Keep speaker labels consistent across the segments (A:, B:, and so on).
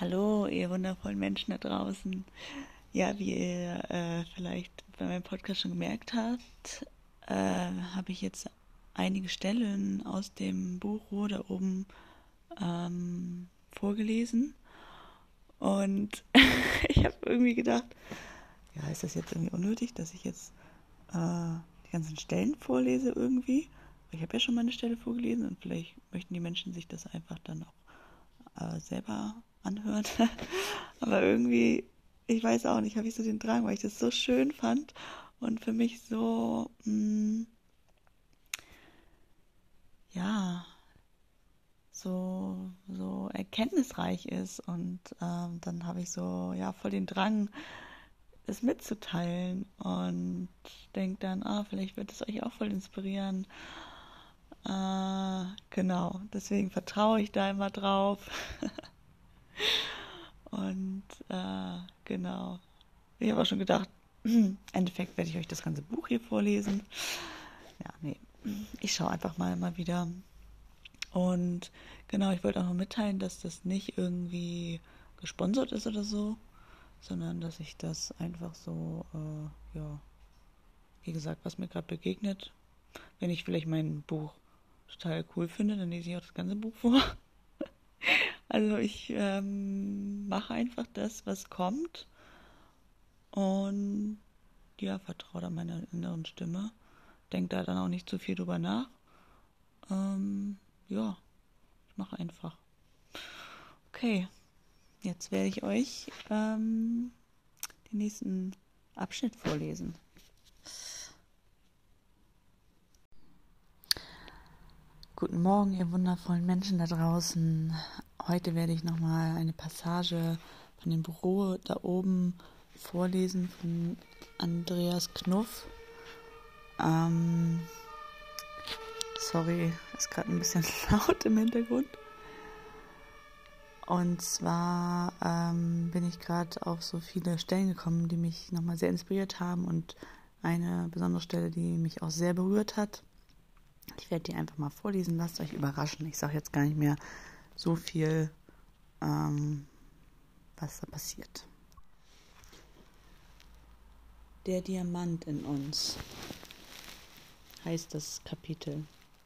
A: Hallo, ihr wundervollen Menschen da draußen. Ja, wie ihr vielleicht bei meinem Podcast schon gemerkt habt, habe ich jetzt einige Stellen aus dem Buch Ruhe da oben vorgelesen. Und ich habe irgendwie gedacht, ja, ist das jetzt irgendwie unnötig, dass ich jetzt die ganzen Stellen vorlese irgendwie? Ich habe ja schon mal eine Stelle vorgelesen und vielleicht möchten die Menschen sich das einfach dann auch selber anhören. Aber irgendwie, ich weiß auch nicht, habe ich so den Drang, weil ich das so schön fand und für mich so, ja, so erkenntnisreich ist. Und dann habe ich so, ja, voll den Drang, es mitzuteilen und denke dann, vielleicht wird es euch auch voll inspirieren. Genau, deswegen vertraue ich da immer drauf. Und genau, ich habe auch schon gedacht, im Endeffekt werde ich euch das ganze Buch hier vorlesen. Ja, nee, ich schaue einfach mal wieder. Und genau, ich wollte auch noch mitteilen, dass das nicht irgendwie gesponsert ist oder so, sondern dass ich das einfach so, ja, wie gesagt, was mir gerade begegnet. Wenn ich vielleicht mein Buch total cool finde, dann lese ich auch das ganze Buch vor. Also ich mache einfach das, was kommt und ja, vertraue da meiner inneren Stimme. Denke da dann auch nicht zu viel drüber nach. Ja, ich mache einfach. Okay, jetzt werde ich euch den nächsten Abschnitt vorlesen. Guten Morgen, ihr wundervollen Menschen da draußen. Heute werde ich nochmal eine Passage von dem Büro da oben vorlesen von Andreas Knuff. Sorry, ist gerade ein bisschen laut im Hintergrund. Und zwar bin ich gerade auf so viele Stellen gekommen, die mich nochmal sehr inspiriert haben und eine besondere Stelle, die mich auch sehr berührt hat. Ich werde die einfach mal vorlesen, lasst euch überraschen. Ich sage jetzt gar nicht mehr so viel, was da passiert. Der Diamant in uns heißt das Kapitel.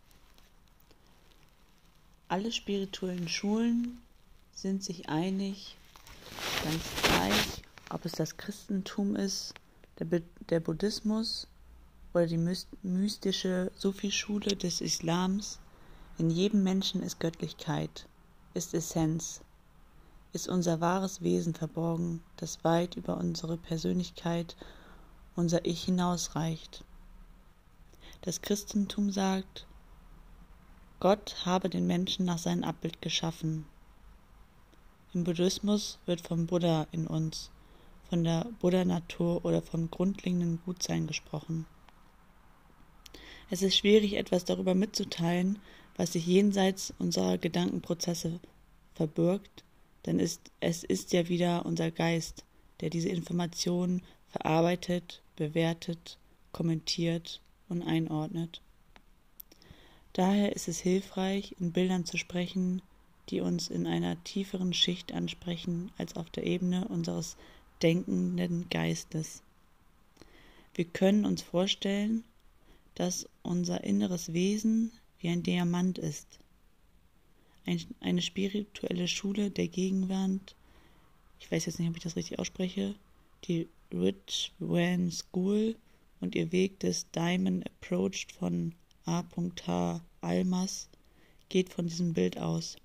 A: Alle spirituellen Schulen sind sich einig, ganz gleich, ob es das Christentum ist, der Buddhismus oder die mystische Sufi-Schule des Islams. In jedem Menschen ist Göttlichkeit, ist Essenz, ist unser wahres Wesen verborgen, das weit über unsere Persönlichkeit, unser Ich hinausreicht. Das Christentum sagt, Gott habe den Menschen nach seinem Abbild geschaffen. Im Buddhismus wird vom Buddha in uns, von der Buddha-Natur oder vom grundlegenden Gutsein gesprochen. Es ist schwierig, etwas darüber mitzuteilen, was sich jenseits unserer Gedankenprozesse verbirgt, denn es ist ja wieder unser Geist, der diese Informationen verarbeitet, bewertet, kommentiert und einordnet. Daher ist es hilfreich, in Bildern zu sprechen, die uns in einer tieferen Schicht ansprechen als auf der Ebene unseres denkenden Geistes. Wir können uns vorstellen, dass unser inneres Wesen wie ein Diamant ist. Eine spirituelle Schule der Gegenwart, ich weiß jetzt nicht, ob ich das richtig ausspreche, die Rich Wan School und ihr Weg des Diamond Approach von A.H. Almaas geht von diesem Bild aus.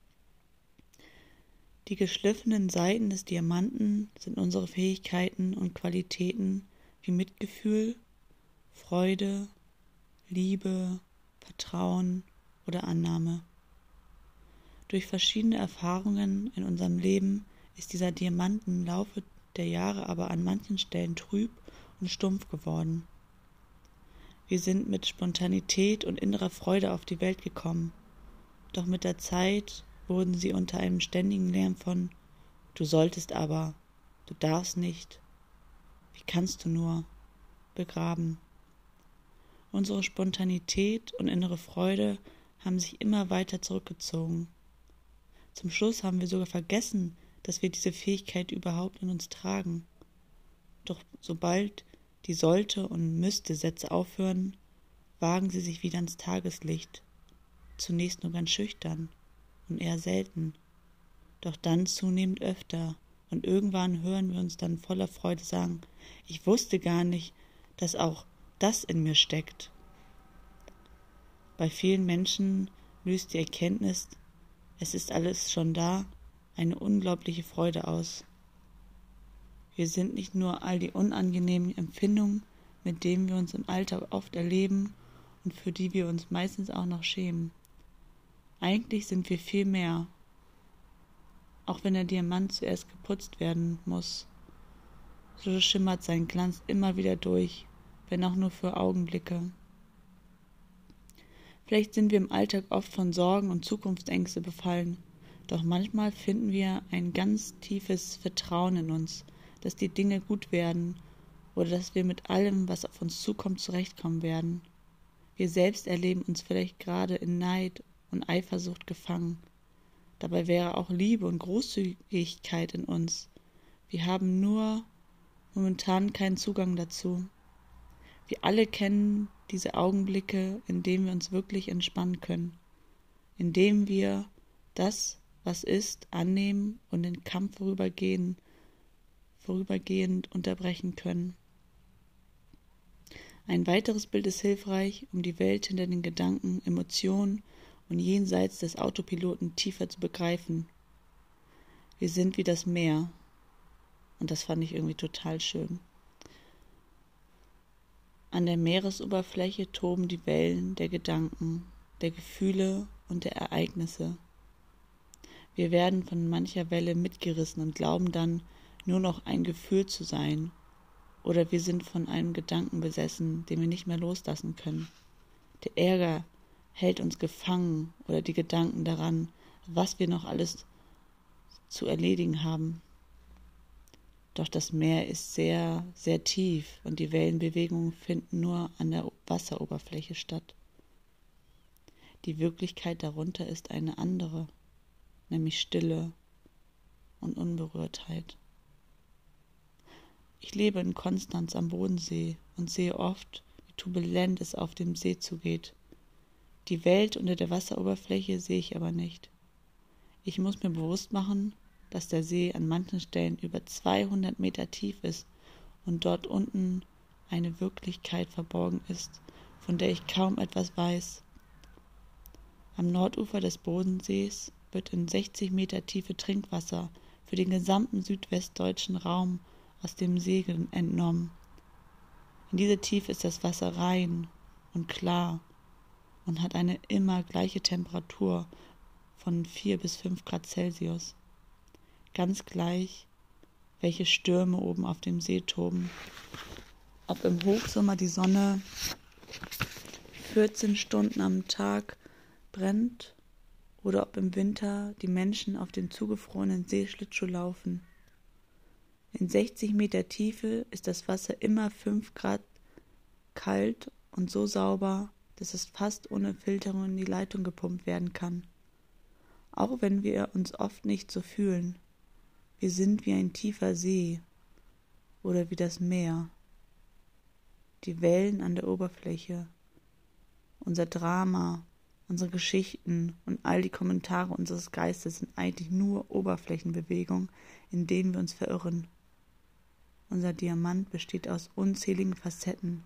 A: Die geschliffenen Seiten des Diamanten sind unsere Fähigkeiten und Qualitäten wie Mitgefühl, Freude, Liebe, Vertrauen oder Annahme. Durch verschiedene Erfahrungen in unserem Leben ist dieser Diamant im Laufe der Jahre aber an manchen Stellen trüb und stumpf geworden. Wir sind mit Spontanität und innerer Freude auf die Welt gekommen, doch mit der Zeit wurden sie unter einem ständigen Lärm von »Du solltest aber«, »Du darfst nicht«, »Wie kannst du nur« begraben. Unsere Spontanität und innere Freude haben sich immer weiter zurückgezogen. Zum Schluss haben wir sogar vergessen, dass wir diese Fähigkeit überhaupt in uns tragen. Doch sobald die sollte und müsste Sätze aufhören, wagen sie sich wieder ans Tageslicht. Zunächst nur ganz schüchtern und eher selten, doch dann zunehmend öfter. Und irgendwann hören wir uns dann voller Freude sagen, ich wusste gar nicht, dass auch das in mir steckt. Bei vielen Menschen löst die Erkenntnis, es ist alles schon da, eine unglaubliche Freude aus. Wir sind nicht nur all die unangenehmen Empfindungen, mit denen wir uns im Alltag oft erleben und für die wir uns meistens auch noch schämen. Eigentlich sind wir viel mehr, auch wenn der Diamant zuerst geputzt werden muss. So schimmert sein Glanz immer wieder durch, wenn auch nur für Augenblicke. Vielleicht sind wir im Alltag oft von Sorgen und Zukunftsängste befallen, doch manchmal finden wir ein ganz tiefes Vertrauen in uns, dass die Dinge gut werden oder dass wir mit allem, was auf uns zukommt, zurechtkommen werden. Wir selbst erleben uns vielleicht gerade in Neid und Eifersucht gefangen. Dabei wäre auch Liebe und Großzügigkeit in uns. Wir haben nur momentan keinen Zugang dazu. Wir alle kennen diese Augenblicke, in denen wir uns wirklich entspannen können, indem wir das, was ist, annehmen und den Kampf vorübergehend unterbrechen können. Ein weiteres Bild ist hilfreich, um die Welt hinter den Gedanken, Emotionen und jenseits des Autopiloten tiefer zu begreifen. Wir sind wie das Meer. Und das fand ich irgendwie total schön. An der Meeresoberfläche toben die Wellen der Gedanken, der Gefühle und der Ereignisse. Wir werden von mancher Welle mitgerissen und glauben dann, nur noch ein Gefühl zu sein. Oder wir sind von einem Gedanken besessen, den wir nicht mehr loslassen können. Der Ärger hält uns gefangen oder die Gedanken daran, was wir noch alles zu erledigen haben. Doch das Meer ist sehr, sehr tief und die Wellenbewegungen finden nur an der Wasseroberfläche statt. Die Wirklichkeit darunter ist eine andere, nämlich Stille und Unberührtheit. Ich lebe in Konstanz am Bodensee und sehe oft, wie turbulent es auf dem See zugeht. Die Welt unter der Wasseroberfläche sehe ich aber nicht. Ich muss mir bewusst machen, dass der See an manchen Stellen über 200 Meter tief ist und dort unten eine Wirklichkeit verborgen ist, von der ich kaum etwas weiß. Am Nordufer des Bodensees wird in 60 Meter Tiefe Trinkwasser für den gesamten südwestdeutschen Raum aus dem See entnommen. In dieser Tiefe ist das Wasser rein und klar und hat eine immer gleiche Temperatur von 4 bis 5 Grad Celsius. Ganz gleich, welche Stürme oben auf dem See toben. Ob im Hochsommer die Sonne 14 Stunden am Tag brennt oder ob im Winter die Menschen auf dem zugefrorenen See Schlittschuh laufen. In 60 Meter Tiefe ist das Wasser immer 5 Grad kalt und so sauber, dass es fast ohne Filterung in die Leitung gepumpt werden kann. Auch wenn wir uns oft nicht so fühlen. Wir sind wie ein tiefer See oder wie das Meer. Die Wellen an der Oberfläche, unser Drama, unsere Geschichten und all die Kommentare unseres Geistes sind eigentlich nur Oberflächenbewegungen, in denen wir uns verirren. Unser Diamant besteht aus unzähligen Facetten,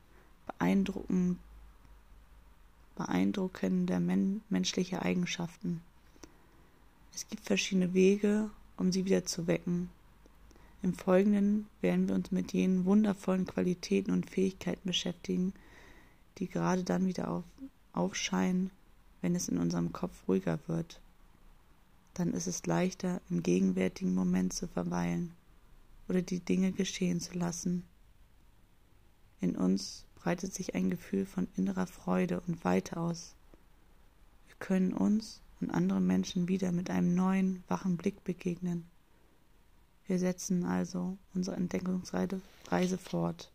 A: beeindruckender menschlicher Eigenschaften. Es gibt verschiedene Wege, um sie wieder zu wecken. Im Folgenden werden wir uns mit jenen wundervollen Qualitäten und Fähigkeiten beschäftigen, die gerade dann wieder aufscheinen, wenn es in unserem Kopf ruhiger wird. Dann ist es leichter, im gegenwärtigen Moment zu verweilen oder die Dinge geschehen zu lassen. In uns breitet sich ein Gefühl von innerer Freude und Weite aus. Wir können uns und andere Menschen wieder mit einem neuen, wachen Blick begegnen. Wir setzen also unsere Entdeckungsreise fort.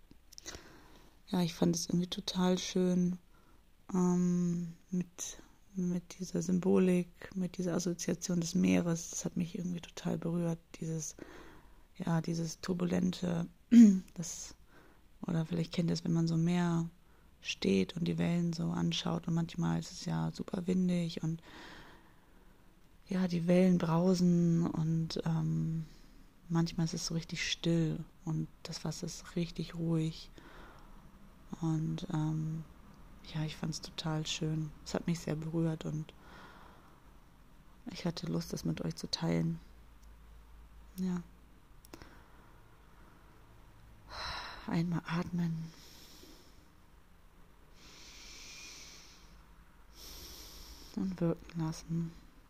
A: Ja, ich fand es irgendwie total schön, mit mit dieser Symbolik, mit dieser Assoziation des Meeres. Das hat mich irgendwie total berührt. Dieses Turbulente, oder vielleicht kennt ihr es, wenn man so im Meer steht und die Wellen so anschaut und manchmal ist es ja super windig und ja, die Wellen brausen und manchmal ist es so richtig still und das Wasser ist richtig ruhig und ich fand es total schön. Es hat mich sehr berührt und ich hatte Lust, das mit euch zu teilen. Ja. Einmal atmen. Und wirken lassen.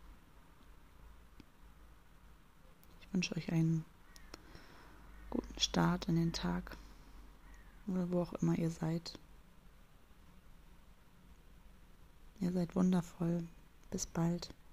A: Ich wünsche euch einen guten Start in den Tag oder wo auch immer ihr seid. Ihr seid wundervoll. Bis bald.